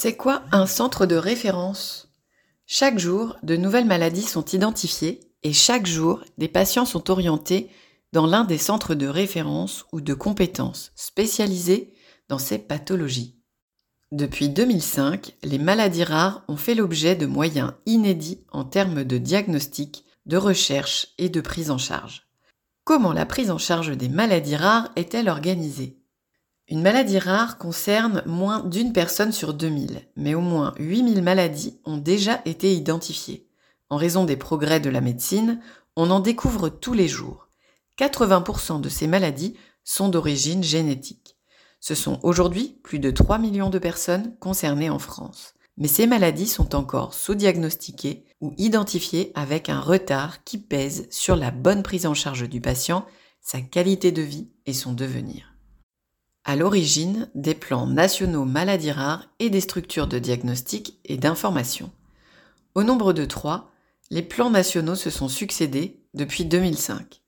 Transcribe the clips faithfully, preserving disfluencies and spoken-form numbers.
C'est quoi un centre de référence ? Chaque jour, de nouvelles maladies sont identifiées et chaque jour, des patients sont orientés dans l'un des centres de référence ou de compétences spécialisés dans ces pathologies. Depuis deux mille cinq, les maladies rares ont fait l'objet de moyens inédits en termes de diagnostic, de recherche et de prise en charge. Comment la prise en charge des maladies rares est-elle organisée ? Une maladie rare concerne moins d'une personne sur deux mille, mais au moins huit mille maladies ont déjà été identifiées. En raison des progrès de la médecine, on en découvre tous les jours. quatre-vingts pour cent de ces maladies sont d'origine génétique. Ce sont aujourd'hui plus de trois millions de personnes concernées en France. Mais ces maladies sont encore sous-diagnostiquées ou identifiées avec un retard qui pèse sur la bonne prise en charge du patient, sa qualité de vie et son devenir. À l'origine des plans nationaux maladies rares et des structures de diagnostic et d'information. Au nombre de trois, les plans nationaux se sont succédés depuis deux mille cinq.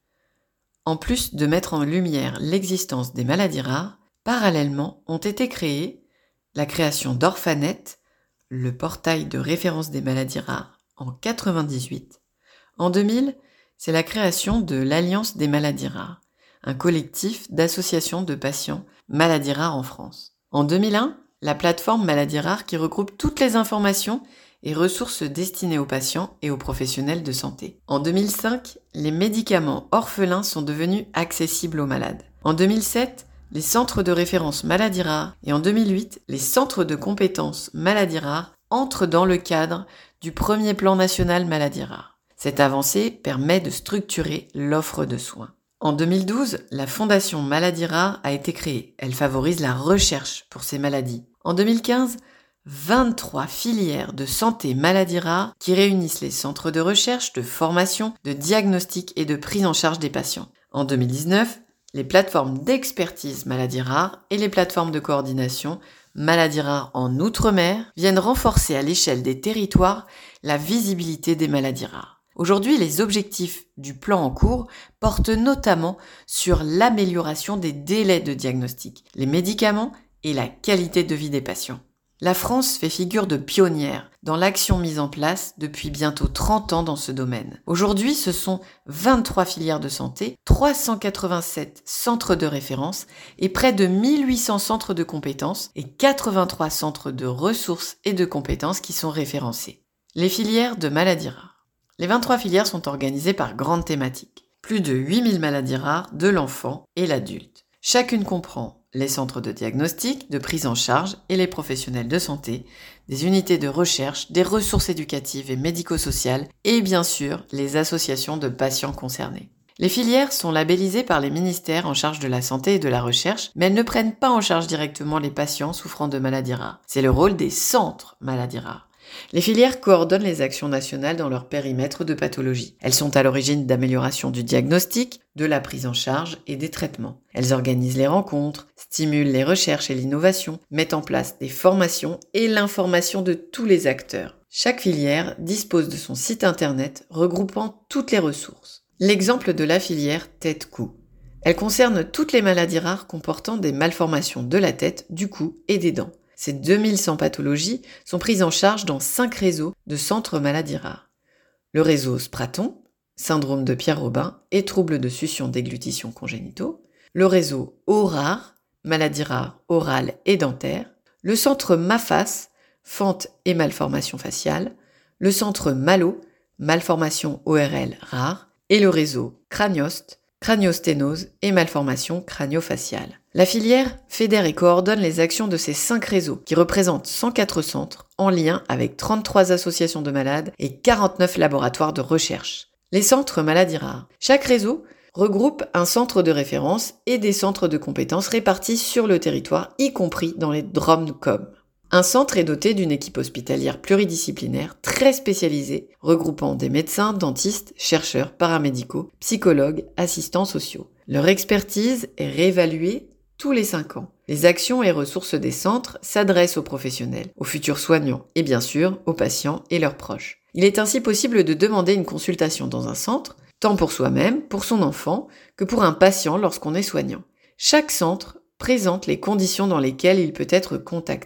En plus de mettre en lumière l'existence des maladies rares, parallèlement ont été créés la création d'Orphanet, le portail de référence des maladies rares, en quatre-vingt-dix-huit. En deux mille, c'est la création de l'Alliance des maladies rares, un collectif d'associations de patients maladies rares en France. En deux mille un, la plateforme Maladies rares qui regroupe toutes les informations et ressources destinées aux patients et aux professionnels de santé. En deux mille cinq, les médicaments orphelins sont devenus accessibles aux malades. En deux mille sept, les centres de référence maladies rares et en deux mille huit, les centres de compétences maladies rares entrent dans le cadre du premier plan national maladies rares. Cette avancée permet de structurer l'offre de soins. En deux mille douze, la Fondation Maladies Rares a été créée. Elle favorise la recherche pour ces maladies. En deux mille quinze, vingt-trois filières de santé maladies rares qui réunissent les centres de recherche, de formation, de diagnostic et de prise en charge des patients. En deux mille dix-neuf, les plateformes d'expertise maladies rares et les plateformes de coordination maladies rares en Outre-mer viennent renforcer à l'échelle des territoires la visibilité des maladies rares. Aujourd'hui, les objectifs du plan en cours portent notamment sur l'amélioration des délais de diagnostic, les médicaments et la qualité de vie des patients. La France fait figure de pionnière dans l'action mise en place depuis bientôt trente ans dans ce domaine. Aujourd'hui, ce sont vingt-trois filières de santé, trois cent quatre-vingt-sept centres de référence et près de mille huit cents centres de compétences et quatre-vingt-trois centres de ressources et de compétences qui sont référencés. Les filières de maladies rares. Les vingt-trois filières sont organisées par grandes thématiques. Plus de huit mille maladies rares de l'enfant et l'adulte. Chacune comprend les centres de diagnostic, de prise en charge et les professionnels de santé, des unités de recherche, des ressources éducatives et médico-sociales et bien sûr les associations de patients concernés. Les filières sont labellisées par les ministères en charge de la santé et de la recherche, mais elles ne prennent pas en charge directement les patients souffrant de maladies rares. C'est le rôle des centres maladies rares. Les filières coordonnent les actions nationales dans leur périmètre de pathologie. Elles sont à l'origine d'amélioration du diagnostic, de la prise en charge et des traitements. Elles organisent les rencontres, stimulent les recherches et l'innovation, mettent en place des formations et l'information de tous les acteurs. Chaque filière dispose de son site internet regroupant toutes les ressources. L'exemple de la filière tête-cou. Elle concerne toutes les maladies rares comportant des malformations de la tête, du cou et des dents. Ces deux mille cent pathologies sont prises en charge dans cinq réseaux de centres maladies rares. Le réseau Spraton, syndrome de Pierre-Robin et troubles de succion-déglutition congénitaux. Le réseau O-Rare, maladies rares orales et dentaires. Le centre MAFAS, fente et malformation faciale. Le centre MALO, malformation O R L rare. Et le réseau Craniost, craniosténose et malformation crânio-faciale. La filière fédère et coordonne les actions de ces cinq réseaux qui représentent cent quatre centres en lien avec trente-trois associations de malades et quarante-neuf laboratoires de recherche. Les centres maladies rares. Chaque réseau regroupe un centre de référence et des centres de compétences répartis sur le territoire, y compris dans les D R O M C O M. Un centre est doté d'une équipe hospitalière pluridisciplinaire très spécialisée, regroupant des médecins, dentistes, chercheurs, paramédicaux, psychologues, assistants sociaux. Leur expertise est réévaluée tous les cinq ans. Les actions et ressources des centres s'adressent aux professionnels, aux futurs soignants et bien sûr aux patients et leurs proches. Il est ainsi possible de demander une consultation dans un centre, tant pour soi-même, pour son enfant, que pour un patient lorsqu'on est soignant. Chaque centre présente les conditions dans lesquelles il peut être contacté.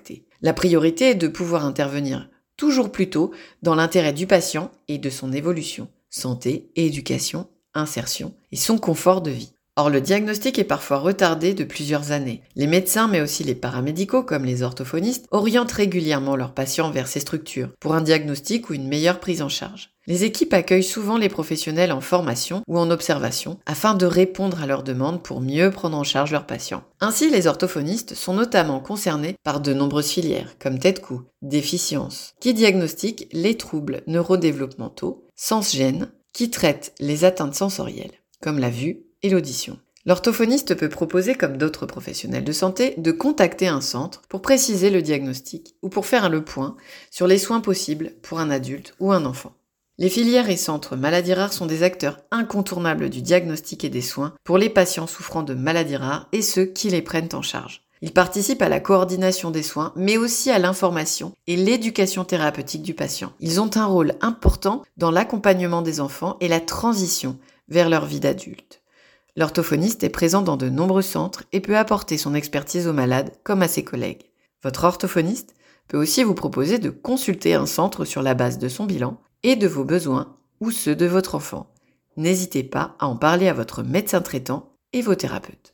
La priorité est de pouvoir intervenir toujours plus tôt dans l'intérêt du patient et de son évolution, santé et éducation, insertion et son confort de vie. Or, le diagnostic est parfois retardé de plusieurs années. Les médecins, mais aussi les paramédicaux, comme les orthophonistes, orientent régulièrement leurs patients vers ces structures pour un diagnostic ou une meilleure prise en charge. Les équipes accueillent souvent les professionnels en formation ou en observation afin de répondre à leurs demandes pour mieux prendre en charge leurs patients. Ainsi, les orthophonistes sont notamment concernés par de nombreuses filières, comme tête-cou, déficience, qui diagnostiquent les troubles neurodéveloppementaux, sens-gène, qui traitent les atteintes sensorielles, comme la vue et l'audition. L'orthophoniste peut proposer, comme d'autres professionnels de santé, de contacter un centre pour préciser le diagnostic ou pour faire le point sur les soins possibles pour un adulte ou un enfant. Les filières et centres maladies rares sont des acteurs incontournables du diagnostic et des soins pour les patients souffrant de maladies rares et ceux qui les prennent en charge. Ils participent à la coordination des soins, mais aussi à l'information et l'éducation thérapeutique du patient. Ils ont un rôle important dans l'accompagnement des enfants et la transition vers leur vie d'adulte. L'orthophoniste est présent dans de nombreux centres et peut apporter son expertise aux malades comme à ses collègues. Votre orthophoniste peut aussi vous proposer de consulter un centre sur la base de son bilan et de vos besoins ou ceux de votre enfant. N'hésitez pas à en parler à votre médecin traitant et vos thérapeutes.